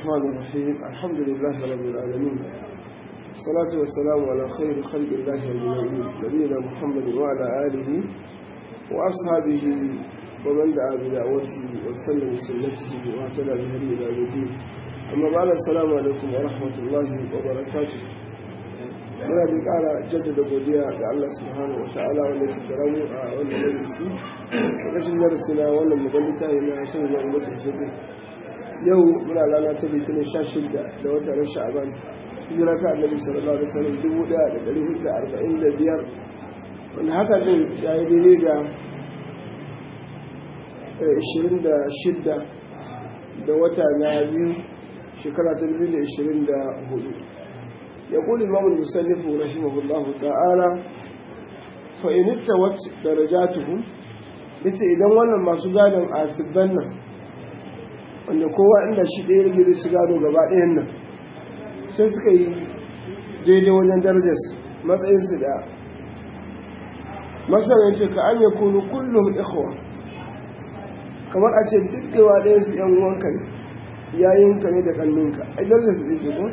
الرحمن الرحيم الحمد لله رب العالمين الصلاة والسلام على خير خلق الله أجمعين نبينا محمد وعلى آله وأصحابه ومن دعا بدعوته واستنى بسنته واهتدى بهديه إلى يوم الدين أما بعد السلام عليكم ورحمة الله وبركاته muna da ƙara jaddada godiya ga Allah subhanahu wa ta'ala wanda ya tsara mu a wannan majalisi kashin darasi na wannan mugallita ne na shirin na mutum fiqh yau muna rana ta litinin 16 da watan Sha'ban hijira ta Annabi sallallahu alaihi wasallam 1445 wanda haka din yayi daidai da 26 da wata na biyu shekara ta 2024. يقول الإمام المسلف رحمه الله تعالى فإن استوت درجاتهم yace idan wannan masu gadon asibban nan wanda kowa inda shi ɗaya rage zai ci gado gaba ɗayan nan sai suka yi daidai wajen darajarsu matsayinsu da masarar ce ka an ya kunu kullum ikhwa kamar a ce duk gaba ɗayansu ‘yan uwanka ne yayinka ne da ƙannunka ai darajarsu ɗaya ce ko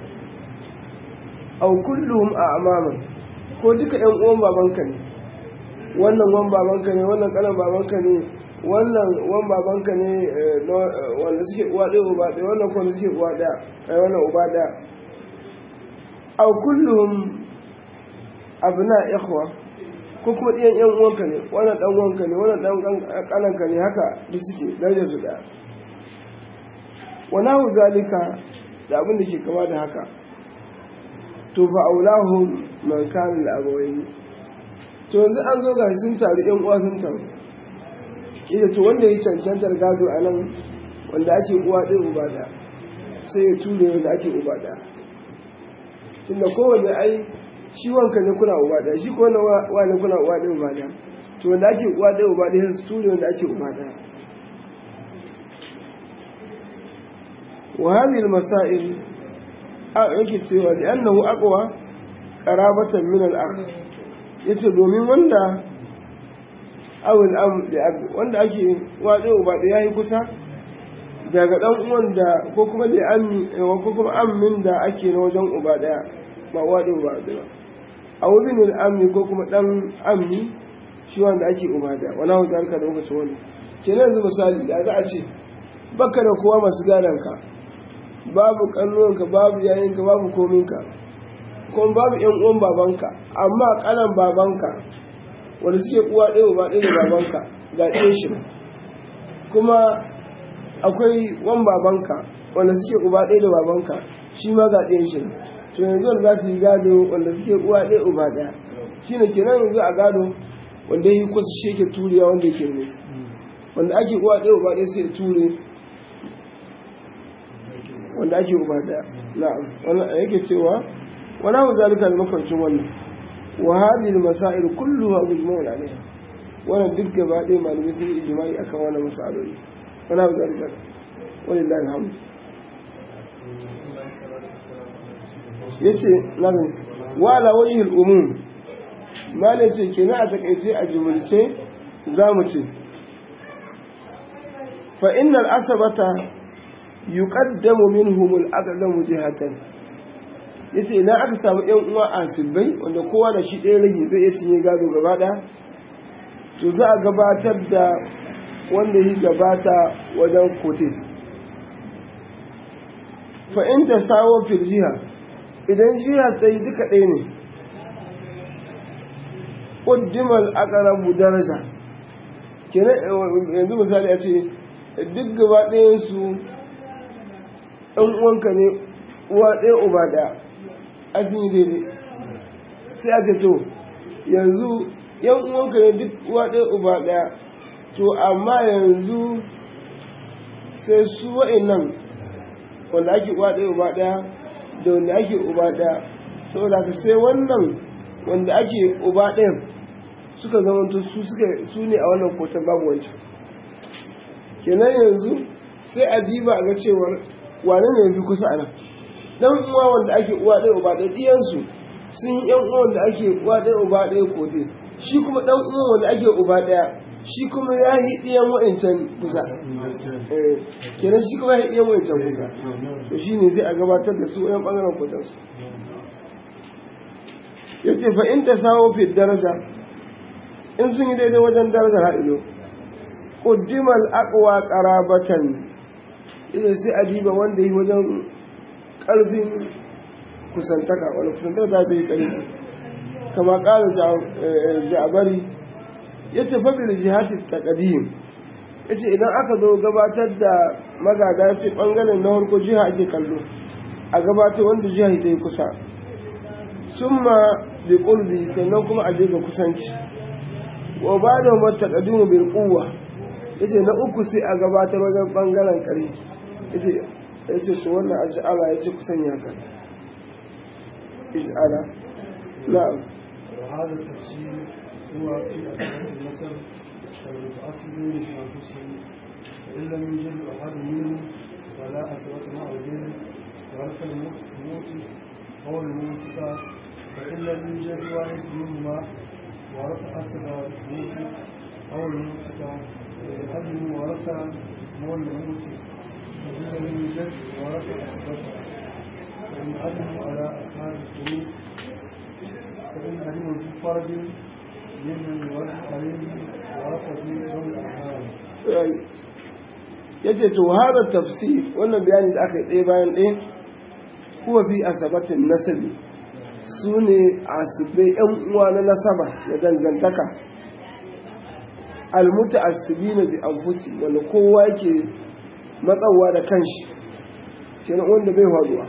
au kullum a amaman ko duka ƴan uwan babanka ne wannan wan babanka ne wannan kanan babanka ne wannan wan babanka ne wanda suke uwa ɗaya uba ɗaya wannan kuma suke uwa ɗaya wannan uba ɗaya au kullum abna ikhwa ko kuma ɗiyan ƴan uwanka ne wannan ɗan uwanka ne wannan ɗan kananka ne haka duk suke darajar su ɗaya wa nahu zalika da abin da ke kama da haka to fa aulahu man kana al-abawayn to yanzu an zo ga sun taru ƴan uwa sun taru kida to wanda yake cancantar gado anan wanda ake uwa ɗaya uba ɗaya sai ya ture wanda ake uba ɗaya tunda kowanne ai shi wanka ne kuna uba ɗaya shi ko wani kuna uwa ɗaya uba ɗaya to wanda ake uwa ɗaya uba ɗaya su ture wanda ake uba ɗaya wa hadhihi al-masail yake cewa da annahu aqwa qarabatan min al-akh yace domin wanda awul am da wanda ake waje uba da yayi kusa daga dan uwan da ko kuma da ammi ko kuma ammin da ake na wajen uba daya ba waje uba daya aw bin al-ammi ko kuma dan ammi shi wanda ake uba daya wala hu dalika da lokacin wannan kenan yanzu misali da za a ce baka da kowa masu gadan ka babu kallonka babu yayinka babu kominka kuma babu yan uwan babanka amma kanan babanka wanda suke uwa ɗaya uba ɗaya da babanka ga ɗaya shi kuma akwai wan babanka wanda suke uba ɗaya da babanka shi ma ga ɗaya shi to yanzu wanda za su yi gado wanda suke uwa ɗaya uba ɗaya shi ne kenan yanzu a gado wanda ya yi kusa shi yake turiya wanda yake ne wanda ake uwa ɗaya uba ɗaya sai ture wanda ake uba daya na'am wannan yake cewa wala hu zalika al-mafarkin wannan wa hadhihi al-masail kulluha mujma'un alayha wannan duk gaba ɗaya malamai sun yi ijma'i akan wannan masaloli wala hu zalika walillahi alhamd yace nan wa ala wajhi al-umum malai ce kenan a takaice a jumulce zamu ce fa innal asabata yuqaddamu minhum al-aqdamu jihatan yace idan aka samu ƴan uwa asibai wanda kowa da shi ɗaya rage zai iya cinye gado gaba ɗaya to za a gabatar da wanda yi gabata wajen kote fa in tasawu fil jiha idan jiha ta yi duka ɗaya ne qaddima al-aqrabu daraja kenan yanzu misali a ce duk gaba ɗayan su ɗan uwanka ne uwa ɗaya uba ɗaya azumi daidai sai a ce to yanzu yan uwanka ne duk uwa ɗaya uba ɗaya to amma yanzu sai su wa'annan wanda ake uwa ɗaya uba ɗaya da wanda ake uba ɗaya saboda ka sai wannan wanda ake uba ɗayan suka zamanto su ne a wannan kotan babu wancan kenan yanzu sai a diba ga cewar wane ne yafi kusa a nan dan uwa wanda ake uwa ɗaya uba ɗaya ɗiyansu sun yi yan uwa wanda ake uwa ɗaya uba ɗaya kote shi kuma dan uwa wanda ake uba ɗaya shi kuma ya yi ɗiyan wa'incan kusa kenan shi kuma ya yi ɗiyan wa'incan kusa to shi ne zai a gabatar da su ɗan ɓangaren kusansu ya ce fa in ta sawo fi daraja in sun yi daidai wajen darajar haɗilo ƙuddimal aqwa qarabatan idan sai a diba wanda yi wajen ƙarfin kusantaka wani kusantaka ta fi ƙarfi kama ƙara ja'abari ya ce fabil jihati taqdim ya ce idan aka zo gabatar da magada ya ce ɓangaren na harko jiha ake kallo a gabatar wanda jiha ta yi kusa summa bi qurbi sannan kuma a je ga kusanci wa ba da mata taqdimu bil quwwa yace na uku sai a gabatar wajen ɓangaren ƙarfi yace to wannan aj'ala yace kusan ya kan ij'ala na'am وهذا التفسير هو في أسباب النسب المتعصبين في أنفسهم فإن لم يوجد أحد منهم فلا أسباب مع الغير ورث الموت أو الموتى فإن لم يوجد واحد منهما ورث أسباب الموت أو الموتى فإن ورث مول الموت فإن لم يوجد ورث أسبابها فإن عدموا على أصحاب القلوب فإن علموا في فرج ممن يرد عليه ورث في ذوي الأرحام. yace to hada tafsir wannan bayani da aka yi ɗaya bayan ɗaya kuwa fi asabatin nasabi su ne asibai yan uwa na nasaba na dangantaka almuta asibi na bi anfusi wanda kowa yake matsawa da kanshi kenan wanda bai faruwa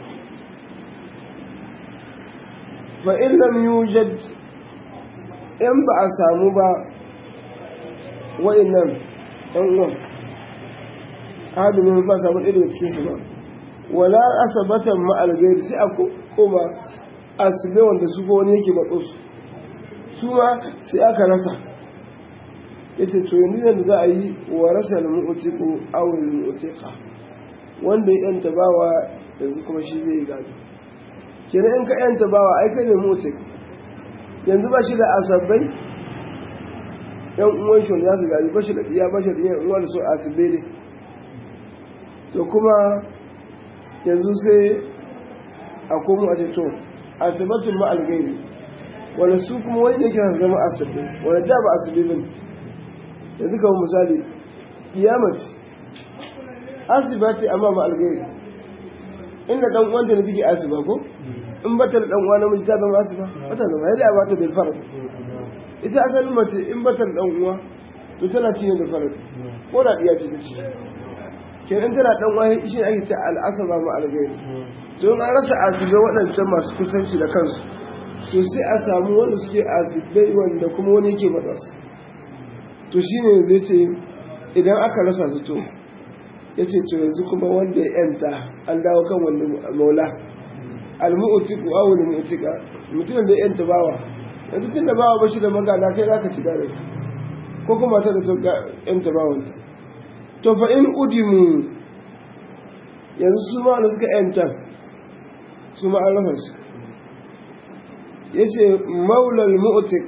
fa in lam yujad in ba a samu ba wa'annan yan uwan hadumin ba samu ɗaya daga cikin su ba wala asabatan ma alghair sai a koma asibe wanda su ko wani yake matso su ma sai aka rasa yace to yanzu da za a yi wa rasa al-mu'tiqu aw al-mu'tiqa wanda ya yanta bawa yanzu kuma shi zai yi gado kenan in ka yanta bawa ai kai ne mu'tiq yanzu ba shi da asabai yan uwan shi wanda za su gado ba shi da iya ba shi da yan uwan da su asibe ne to kuma yanzu sai a komo a ce to asibatun ma algairi wanda su kuma wani yake zama asibi wanda da ba asibi bane yanzu kamar misali kiyamati asibati amma ba algairi inda dan uwan da take asiba ko in bata da dan uwa namiji ta zama asiba bata zama yadda ba ta bil farad ita asalin mace in bata da dan uwa to tana cinye da farad ko da iya ce ce kenan tana dan uwa shi ake ce al'asaba ma algairi to an rasa asibai waɗancan masu kusanci da kansu to sai a samu wanda suke asibai wanda kuma wani yake matsa su to shine zai ce idan aka rasa su to ya ce to yanzu kuma wanda ya yanta an dawo kan wanda maula al-mu'tiqu aw al-mu'tiqa mutumin da ya yanta bawa yanzu tun da bawa bashi da magana kai zaka ci gare ko kuma ta da ta yanta bawanta to fa in udimu yanzu su ma da suka yanta su ma an rasa su ya ce maulal mu'tik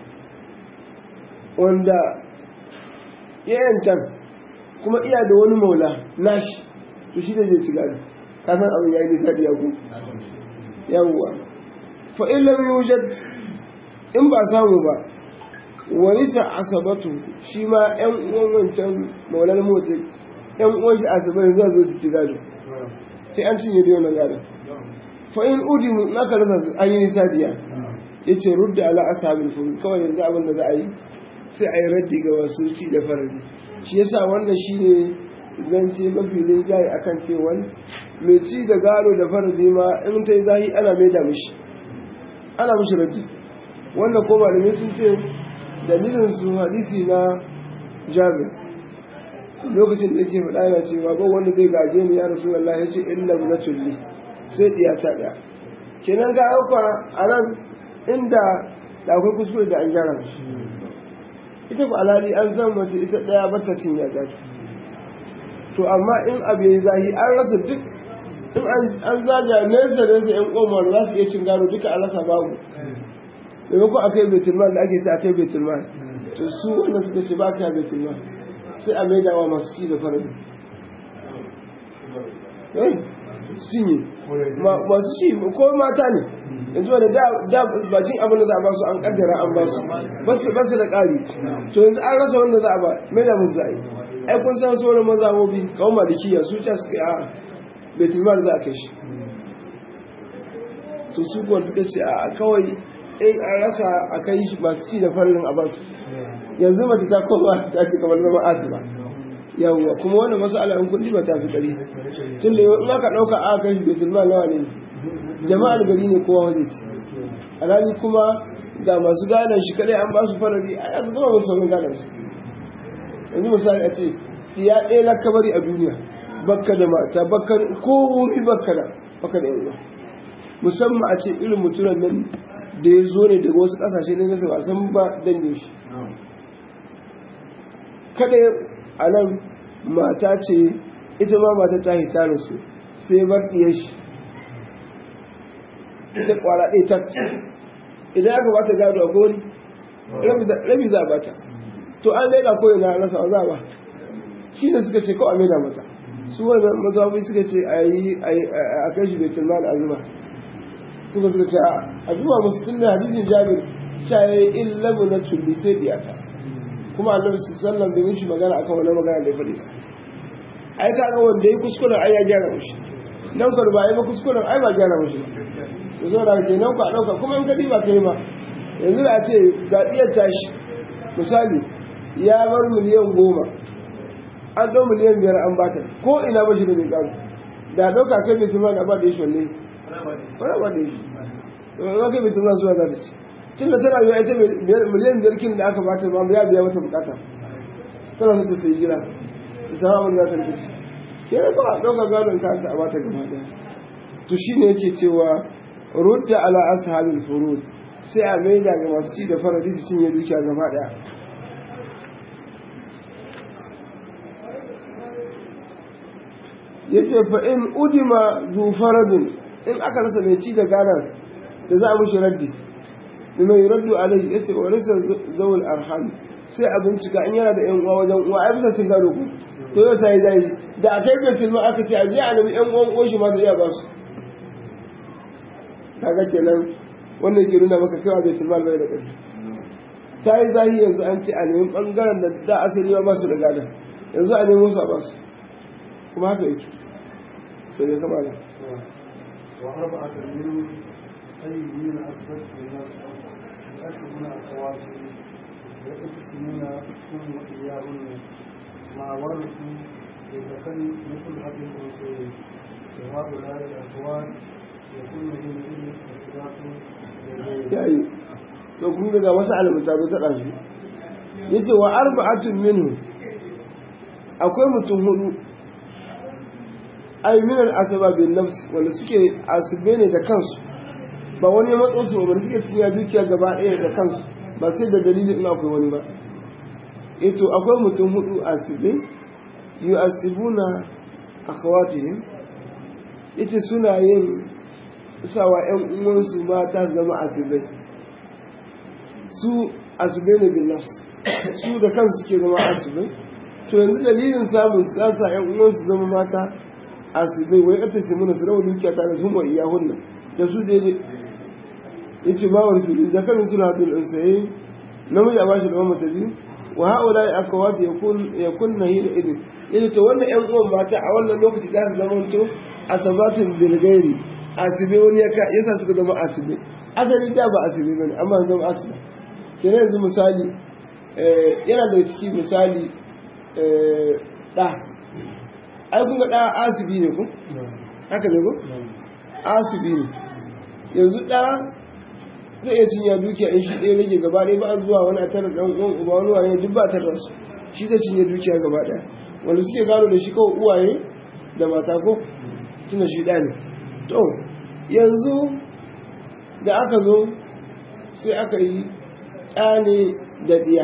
wanda ya yanta kuma iya da wani maula nashi to shi da zai ci gado kasan abin ya yi nisa da yaku yawwa fa in lam yujad in ba samu ba warisa asabatu shi ma yan uwan wancan maulal mu'tik yan uwan shi asabai za zo su ci gado sai an cinye da wannan gado fa in udimu naka rasa an yi nisa diya yace rudda ala ashabil furu kawai yanzu abin da za a yi sai a yi raddi ga wasu ci da faradi shi yasa wannan shine zance mafi linjaye akan cewa mai ci da gado da faradi ma in ta yi zahi ana mai da mishi ana mishi raddi wanda ko malamai sun ce dalilin su hadisi na Jabir lokacin da yake faɗa yana cewa ba wanda zai gaje ni ya Rasulullahi yace illa munatulli sai ɗiya ta ɗaya kenan ga auka a nan inda da akwai kuskure da an gyara ita ku alhali an zama mace ita ɗaya bata cin ya gaji to amma in abu ya zahi an rasa duk in an zaga nesa nesa yan ƙomar za su iya cin gado duka an rasa babu maimakon akai betulman da ake ce akai betulman to su wanda suka ce ba ka baitul mal sai a maida wa masu ci da faradi cinye masu ci ko mata ne yanzu wanda da bacin abin da za a ba su an kaddara an ba su basu da ƙari to yanzu an rasa wanda za a ba maida mun za a yi ai kun san sauran mazabobi kawai malikiya su ta suka a baitul mal za a kai shi to su kuwa suka ce a kawai an rasa a kai shi masu ci da farin a basu yanzu mata ta koma ta ce kamar zama asiba yawwa kuma wannan masala in kuɗi ba ta fi ƙari tun da in aka ɗauka a kai shi baitul mal nawa ne jama'ar gari ne kowa wanda ci alhali kuma da masu gadon shi kadai an ba su farari a yanzu zama masu sauran gadon su yanzu misali a ce ya ɗaya na kabari a duniya bakka da mata bakka ko wuri bakka da yanzu musamman a ce irin mutunan nan da ya zo ne daga wasu ƙasashe ne nasa wasan ba dangin shi kada a nan mata ce ita ma mata ta hita da su sai bar ɗiyar shi ita kwara ɗaya ta idan aka bata gado a goni rabi za a bata to an laika ko yana rasa za ba shi ne suka ce kawai a maida mata su wannan mazaɓi suka ce a kai shi baitul mal a zuba suka ce a zuba musu tun da hadisin jabir ta yi illabu na tulli sai diyata kuma annabi sallallahu bai mishi magana akan wani magana da ya faɗi sa ai kaga wanda ya kuskuren ai ya gyara mushi nan ka ba ai ba kuskuren ai ba gyara mushi da zo da ke nan ku a ɗauka kuma in ka ba kai ba yanzu da a ce ga iya tashi misali ya bar miliyan 10 an ɗau miliyan 5 an bata ko ina ba shi da mai ƙaru da ɗauka kai bai tuma da ba da shi wanne wani ba da shi ba kai bai tuma zuwa za ta ci tun da tana biya ita miliyan 5 kin da aka bata ba ya biya mata bukata tana so ta sayi gida ta samu abin da za ta rikici ke da ba a ɗauka gadon ka a bata gaba ɗaya to shi ne yake cewa rudda ala ashabil furud sai a maida ga masu ci da faradi su cinye dukiya gaba daya yace fa in udima zu faradin in aka rasa mai ci da ganar da za a mushi raddi mai raddu alai yace wa rasa zawul arham sai a bincika in yana da yan uwa wajen uwa ai bisa cin gado ku to yau ta yi zai da akai baitul ma aka ce a je a nemi yan uwan uwan shi ma da iya ba su kaga kenan wannan ke nuna maka kaiwa bai tilmal bai da ƙarfi ta yi zahi yanzu an ce a nemi ɓangaren da da asali ba su da gada yanzu a nemi musu a basu kuma haka yake to ne kama da وأربعة منهم أي من أثبت الناس يؤكدون الخواتم ويقسمون هم وإياهن مع ورثوا للذكر مثل أبي الأنثيين وهؤلاء الأخوات يكون حينئذ الصداق yayi to kun ga wasu alamta ba ta dashi yace wa arba'atun minhu akwai mutum hudu ay min al-asaba bin nafs wanda suke asibe ne da kansu ba wani matso su ba suke cikin dukiya gaba ɗaya da kansu ba sai da dalilin ina akwai wani ba to akwai mutum hudu asibe yu'asibuna akhawatihim yace suna yin sawa ƴan uwansu mata zama asibai su asibai ne bin nafs su da kansu suke zama asibai to yanzu dalilin samun sasa ƴan uwansu zama mata asibai wai aka ce mana su rawa dukiya ta da su ma iya hunna da su daidai yace ba wa rasuli zakarin suna bil unsayi namiji a bashi da wani mata biyu wa haula ya akawat yakun nahi da idin yace to wannan ƴan uwan mata a wannan lokaci za su zama to asabatun bil gairi asibe wani yasa suka zama asibe asali da ba asibe bane amma zama asibe ke yanzu misali yana da ciki misali da ai kun ga da asibi ne ku haka ne ku asibi ne yanzu da zai iya cinye dukiya in shi ɗaya rage gaba ɗaya ba zuwa wani a tara ɗan uwan uba wani wani duk ba a tara su shi zai cinye dukiya gaba ɗaya wanda suke gano da shi kawai uwaye da mata ko tuna shi ɗaya ne to yanzu da aka zo sai aka yi ɗane da ɗiya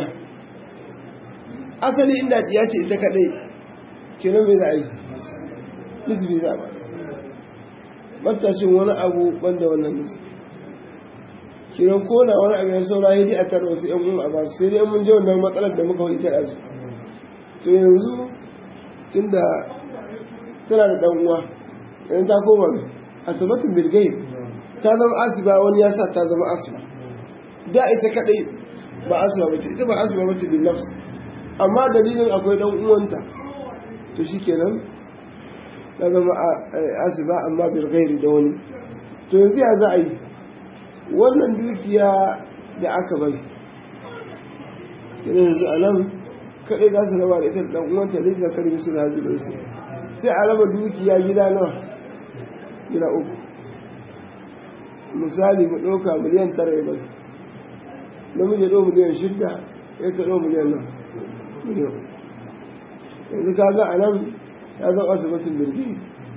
asali inda ɗiya ce ita kaɗai kenan mai za a yi nisbi za a ba matashin wani abu banda wannan nisbi kiran ko na wani abin saura ya ji a tara wasu yan uwa ba sai dai mun je wannan matsalar da muka wuce a su to yanzu tunda tana da dan uwa yanzu ta koma asibatun bilgai ta zama asiba wani ya sa ta zama asiba da ita kadai ba asiba bace ita ba asiba bace bin nafs amma dalilin akwai dan uwanta to shikenan ta zama asiba amma bilgai da wani to yanzu ya za a yi wannan dukiya da aka bai yanzu a nan kaɗai za su raba da ita ɗan uwanta da ita karbi su da zubansu sai a raba dukiya gida nawa gida uku misali mu ɗauka miliyan 9 bai namiji ɗau miliyan 6 ya ta ɗau miliyan nan miliyan yanzu ka ga a nan ya zama asibitin birgi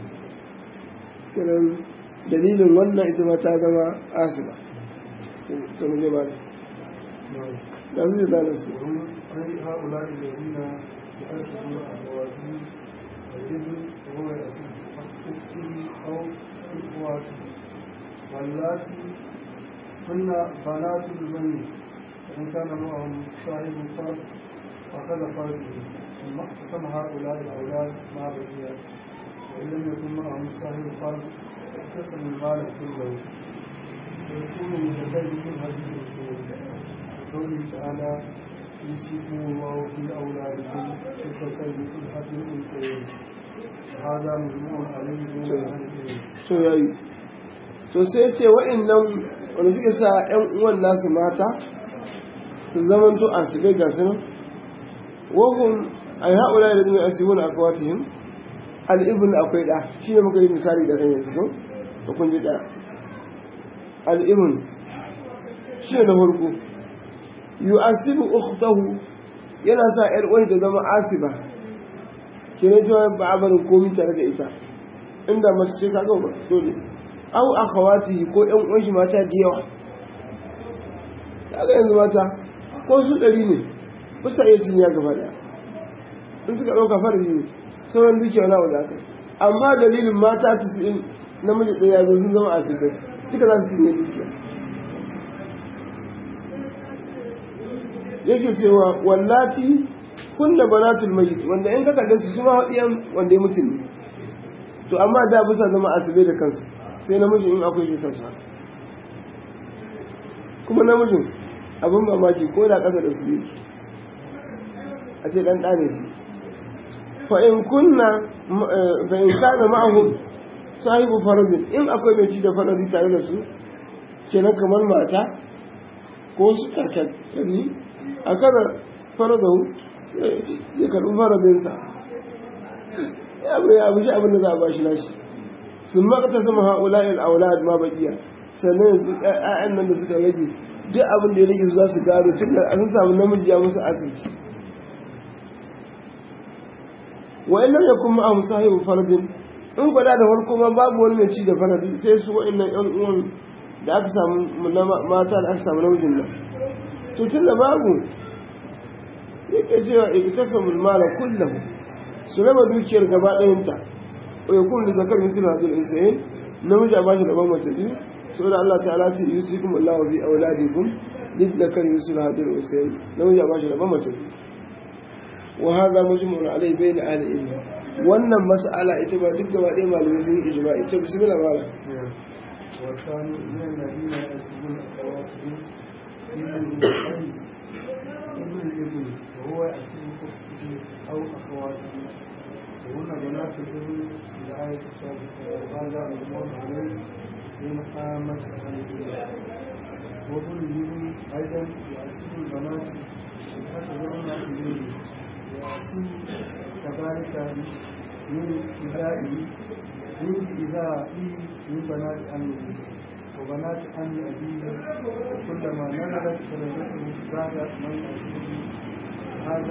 kiran dalilin wannan ita ma ta zama asiba ta muje ba da su da nasu أي هؤلاء الذين يأسرون أخواتهم الابن وهو يأسر أخته أو إخواته واللاتي هن بنات البني وإن كان معهم صاحب فرد أخذ فرده ثم اقتسم هؤلاء الأولاد مع بقية وإن لم يكن معهم صاحب فرد اقتسم المال كله ويكون متكلم هذه الأصول قوله تعالى يوصيكم الله في أولادكم كالذكر مثل حظ الأنثيين هذا مجموع عليه بين أهل العلم. to yayi to sai ce wa'annan wanda suke sa ƴan uwan nasu mata su zaman to asibai ga su nan wahum ay haula da zai asibuna akwatihim al-ibn akwai da shi ne muka yi misali da kan yanzu ko kun ji da al-ibn shi ne na farko yu'asibu ukhtahu yana sa ƴar uwar da zama asiba kenan cewa ba a barin komai tare da ita inda mace ce kaga ba dole au akhawati ko ƴan uwan shi mata da yawa kaga yanzu mata ko su 100 ne ba sa iya cinya gaba daya in suka dauka farji ne sauran dukiya na wanda aka amma dalilin mata 90 namiji ɗaya zo sun zama asibai duka za su cinye dukiya yake cewa wallati kunna banatul mayyit wanda in ka kalle su kuma hadiyan wanda ya mutu ne to amma da bisa zama asibai da kansu sai namiji in akwai shi sansa kuma namijin abin mamaki ko da kasa da su yake a ce dan dane shi fa in kana ma'ahum sahibu faradin in akwai mai ci da faradi tare da su kenan kamar mata ko su karkatani a kada faradahu ya karɓi faradinsa ya abu shi abin da za a ba shi nashi sun makata sama ha'ula al'aulad ma baƙiya sannan yanzu ‘ya'yan nan da suka rage duk abin da ya rage za su gado tun da an samu namiji ya musu asirci wa in lam yakun ma'ahum sahibu faradin in gwada da farko ma babu wani mai ci da faradi sai su wa'annan ‘yan uwan da aka samu mata da aka samu namijin nan to tun da babu yake cewa iktasamul mala kullahu su raba dukiyar gaba ɗayanta wa yakun li zakar mislu hadhihi al-insayn namiji a bashi rabon mace biyu saboda Allah ta'ala ce yusikum Allahu fi auladikum lid zakar mislu hadhihi al-insayn namiji a bashi rabon mace biyu wa hadha mujmu'un alayhi bayna ahli ilm wannan mas'ala ita ba duk gaba ɗaya malamai sun yi ijma'i ita bismillah mala wa kanu min alladhina yasbuna awatihim ابن الابن وهو يأتي أخته أو أخواته وهن بنات الابن في الآية السابقة وهذا المؤمن عليه من قامة أهل وابن الابن أيضا يأتي البنات يتحدثون إليه ويأتي كذلك من إذائه من بنات أمه وبنات عم أبيه وكلما نزلت درجته بعد من أسره هذا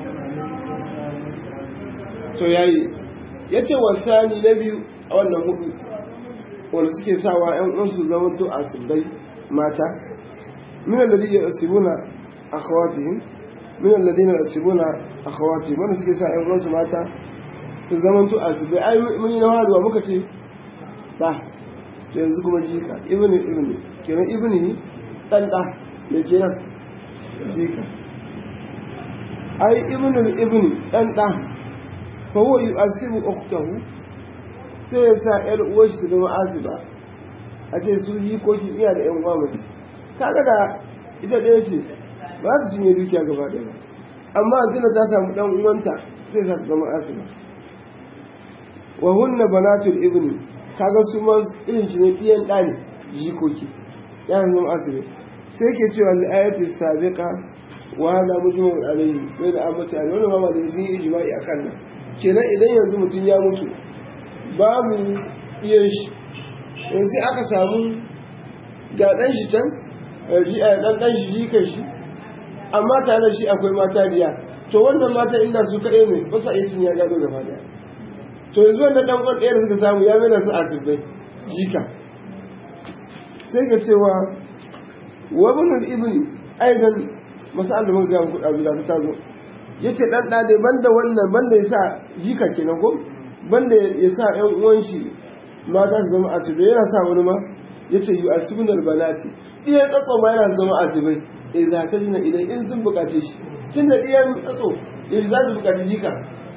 to yayi yace wasani na biyu a wannan hudu wanda suke sawa ƴan uwansu zaman to asibai mata min alladhina yasibuna akhawatihim min alladhina yasibuna akhawatihim wanda suke sa ƴan uwansu mata su zaman to asibai ai mun yi na haruwa muka ce ba to yanzu kuma jika ibnu kenan ibnu ɗan ɗa da ke nan jika ai ibnul ibn ɗan ɗa fa huwa yu'asibu ukhtahu sai ya sa ƴar uwar shi da ma'asiba a ce su yi ko shi iya da ƴan uwa mace kaga da ita ɗaya ce ba su cinye dukiya gaba ɗaya ba amma zina ta samu ɗan uwanta sai sa zama asiba wa hunna banatul ibni kaga su ma irin shi ne ɗiyan ɗa ne jikoki ya zama asibi sai ke cewa al-ayatu sabiqa wa hada mujmaun alayhi bai da amince a wannan mama da sun yi ijma'i akan nan kenan idan yanzu mutum ya mutu babu iyan shi yanzu aka samu ga ɗan shi can ɗan shi jikan shi amma tare da shi akwai mata diya to wannan mata inda su kaɗai ne ba sa iya cin ya gado gaba daya to yanzu wannan ɗan ƙwan ɗaya da suka samu ya mena su asibai jika sai ka cewa wabinul ibni aidan masa'al da muka gaya muku ɗazu da ta zo ya ce ɗan ɗade banda wannan banda ya sa jika kenan ko banda ya sa ƴan uwan shi mata su zama asibai yana sa wani ma ya ce yi asibin albanati ɗiyan tsatso ma yana zama asibai idan ta jina idan in sun buƙace shi tun da ɗiyan tsatso yaushe za su buƙaci jika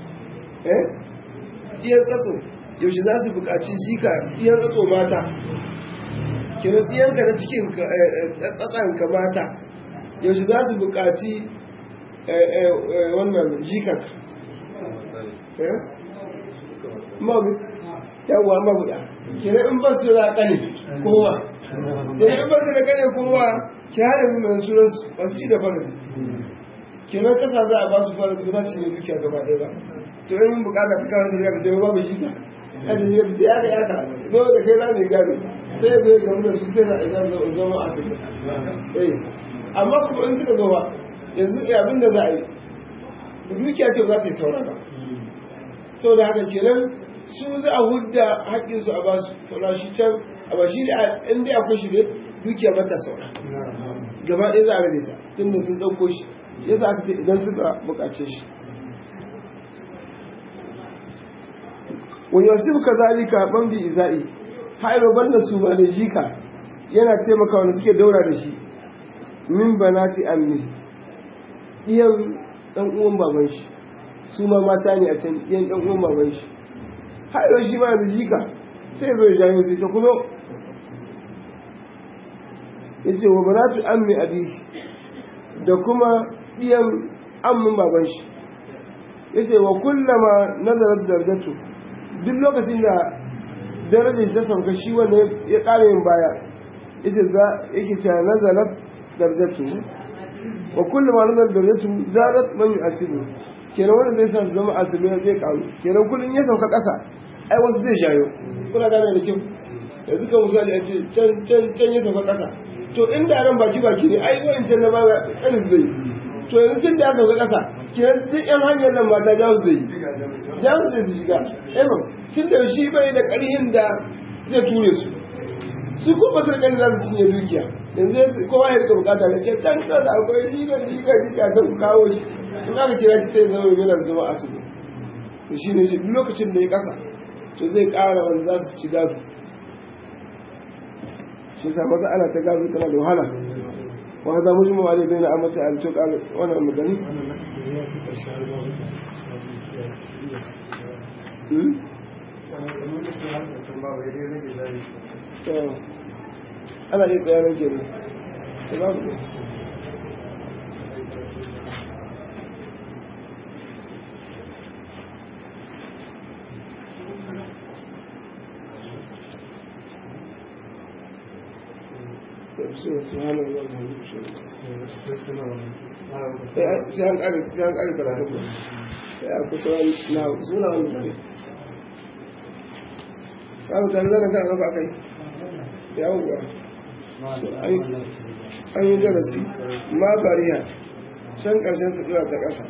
ɗiyan tsatso yaushe za su buƙaci jika ɗiyan tsatso mata kina ɗiyanka na cikin tsatsanka mata yaushe za su buƙaci wannan jikar mabu yawwa mabuɗa kina in ba su da ƙane kowa da in ba su da ƙane kowa ki haɗa mai sunan masu ci da farin kenan kasa za a ba su farin da za su yi dukiya gaba ɗaya ba to yin bukata ta kawo da ya babu jika a da ya da yaka zo da kai za mu gado sai bai gamu da su sai na idan zama a cikin amma kuma in suka zama yanzu abin da za a yi dukiya ce za ta yi saura ba sau da haka kenan su za a hudda haƙƙinsu a ba su saura shi can a ba shi da inda akwai shi ne dukiya ba ta saura gaba ɗaya za a rage ta tun da sun ɗauko shi ya za ka ce idan suka buƙace shi wani wasu ka zalika ban bi iza'i hairo banda su ba da jika yana taimaka wanda suke daura da shi min banati ammi iyan ɗan uwan baban shi su ma mata ne a can iyan ɗan uwan baban shi hairo shi ma da jika sai zo ya jayo sai ta kuzo ya ce wa banatu ammi abi da kuma iyan ammin baban shi ya ce wa kullama nazarar darjatu duk lokacin da darajar ta sauka shi wanda ya ƙara yin baya ita za yake cewa nazarat darjatu wa kullama nazarar darjatu zarat man yu'asibu kenan wanda zai sa su zama asibi zai karu kenan kullun ya sauka ƙasa ai wasu zai shayo kuna gane da kyau yanzu kan misali a ce can ya sauka ƙasa to inda ran baki ne ai wancan na baya ƙarin zai to yanzu tun da ya sauka ƙasa kenan duk yan hanyar nan mata jawo zai su shiga emma tun da shi bai da ƙarhin da zai ture su kuma basar ƙarhin za su cinye dukiya yanzu kowa ya rika bukata da ce can da akwai jika sun kawo shi in aka kira shi sai zama mai zama asibi to shi ne shi duk lokacin da ya ƙasa to zai ƙara wanda za su ci gado shi sa maza ana ta gado tana da wahala wa za mu ji mawale bai na amince a cikin ƙarar wannan magani ana iya tsayarar ke ne ta babu ne سبحان الله sai an ƙari karatu ba sai a kusa na suna wani zane ƙaru tare zane kan rafa akai yawon an yi darasi ma bariya can ƙarshen su ɗira ta ƙasa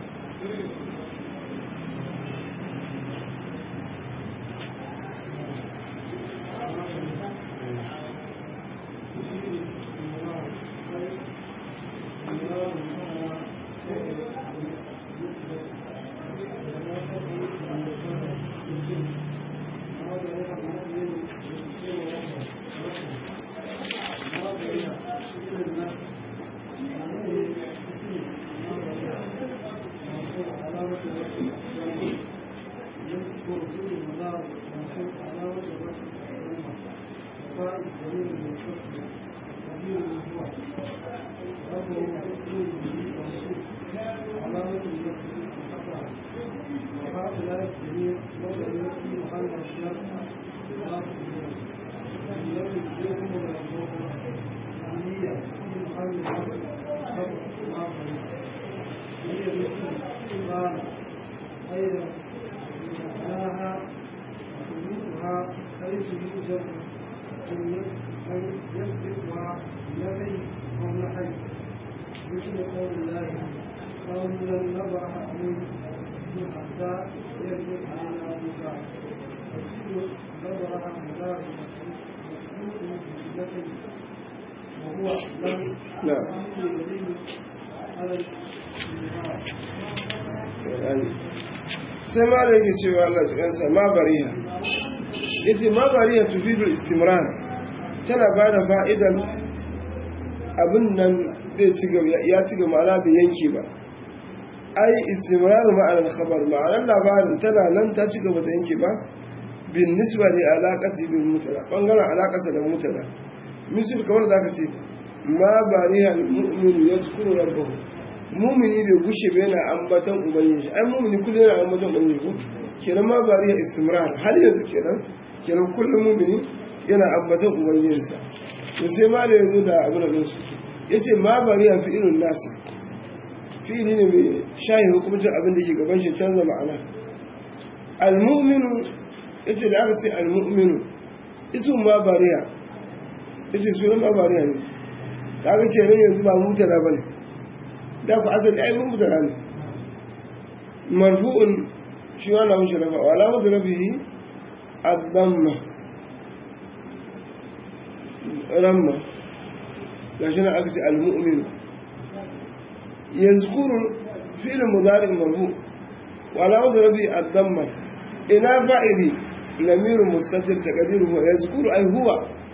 الفاء الضمير المتصل ضمير هو ربه مفعول به منصوب علامة النصب الفتحة وهؤلاء الضمير وضعوا في محل الشر إضافة إليه الذي هم مرفوع النية في محل الحرف خبر إضافة هي مثل قال أيضا معناها وحدوثها حيث يوجد أن يسبقها نفي أو نحي مثل قول الله قوم لن نبرح عليه حتى يرجع علينا موسى فالسور نبرح مدار مسلوق بالنفي وهو لم يدل على الانتهاء. sai ma da yake cewa Allah cikinsa ma bariya ya ce ma bariya tufidul istimrar tana ba da fa'idan abin nan zai ci gaba ya ci gaba ma'ana bai yanke ba ai istimrar ma'anar khabar ma'anar labarin tana nan ta ci gaba ta yanke ba bin nisba ne alaƙaci bin mutala ɓangaren alaƙasa da mutala misir kamar da aka ce ma bariya mu'min ya zukuru rabbahu mumini bai gushe bai yana ambatan ubangiji ai mumini kullum yana ambatan ubangiji ko kenan ma bariya istimrar har yanzu kenan kullum mumini yana ambatan ubangijinsa to sai ma da yanzu da abu da su yace ma bariya fi irin nasa fi'ili ne mai shayi hukumcin abin da ke gaban shi canza ma'ana al-mu'minu yace da aka ce al-mu'minu isun ma bariya yace sunan ma bariya ne kaga kenan yanzu ba mutala bane da ku asali ai mun mutala ne marfu'un shi wannan mun sharafa wa alamatu rabihi ad-damma ramma gashi na aka ce al-mu'minu يذكر فعل مضارع مرفوع وعلامة رفعه الضمة إلى فاعل ضمير مستتر تقديره يذكر أي هو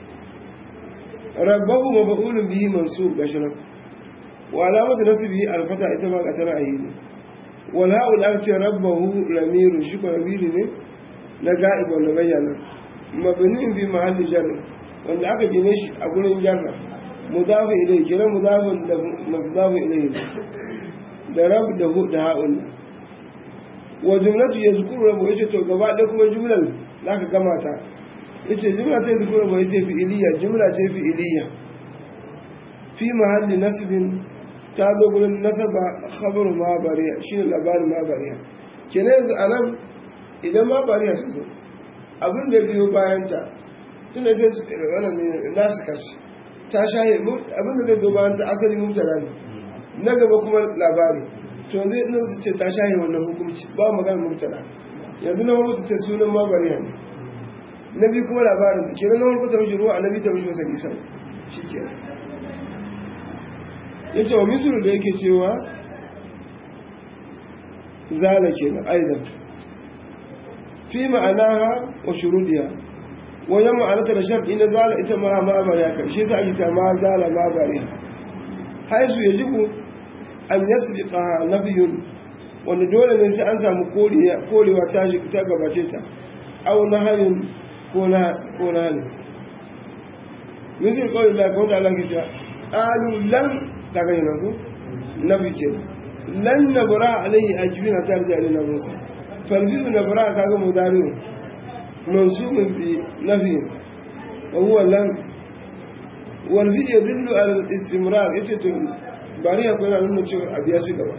ربه مفعول به منصوب بشرا وعلامة نصبه الفتح اتفاق أتنا أيضا والهاء الأكتر ربه ضمير شكر ضمير لغائب ونبينا مبني في محل جر وأن أكا جنيش أقول جر مضاف إليه كلا مضاف إليه ضرب ده هؤلاء وجملة يذكر ربه إيش توقف لكم جملة لك كما تا إيش جملة يذكر ربه إيش في إلية جملة في إلية في محل نسب تابق للنسب خبر ما بريء شين الأبار ما بريء كنز أنا إذا ما بريء سيزو أبن دبيو باينتا تنجز nasu kashi ta shaye abinda zai zo bayan ta asali mutala ne na gaba kuma labari to zai nan su ce ta shaye wannan hukunci ba magana mutala yanzu na farko ta sunan ma bariya ne na biyu kuma labarin ta kenan na farko ta mishi ruwa annabi ta mishi wasa nisan shi ke ya ce wa misuru da yake cewa zala kenan aidan fi ma'anaha wa shurudiya wajen ma'anata da sharɗi na zala ita ma bariya karshe ta ake ta ma zala ma bariya haisu ya jibu an yasbiqa nafiyun wanda dole ne sai an samu korewa ta gabace ta au nahayin ko na ne misir kawai da kawai da Allah ke cewa alu lan ta gani na ku nafi ce lan nabra alayhi ajibina tarji alina musa falbiyu nabra kaga mudari'un منصوب بنفي وهو لم والفي يدل على الاستمرار يتتم باريها كنا نقول شو أبيات كذا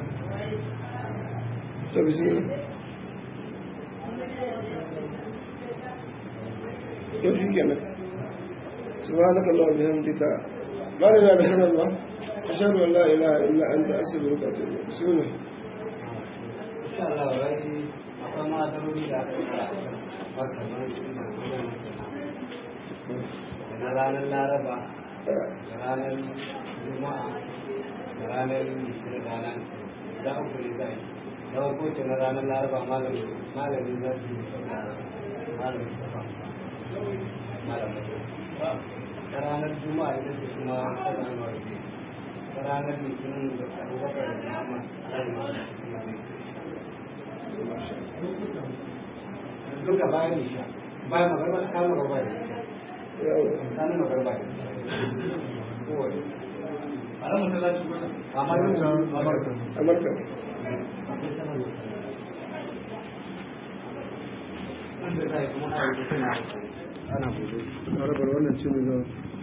طب بسم الله سبحانك اللهم وبحمدك ما لنا إلا الله أشهد أن لا إله إلا أنت أستغفرك وأتوب إليك بسم الله إن شاء الله وما تريد na ranar laraba da ranar juma'a da ranar litinin ranar da uku ne zai da hukunci na ranar laraba malamin za su yi da malamin kafa da ranar juma'a ita su kuma sadarwar da ranar litinin da abubakar da muhammad duka bayan nisha bayan magana kama gaba da nisha tsakanin magarba da kowane a ran masallaci kuma amma yin a markas wanda za a yi kuma a yi ana harabar wannan ce mai zama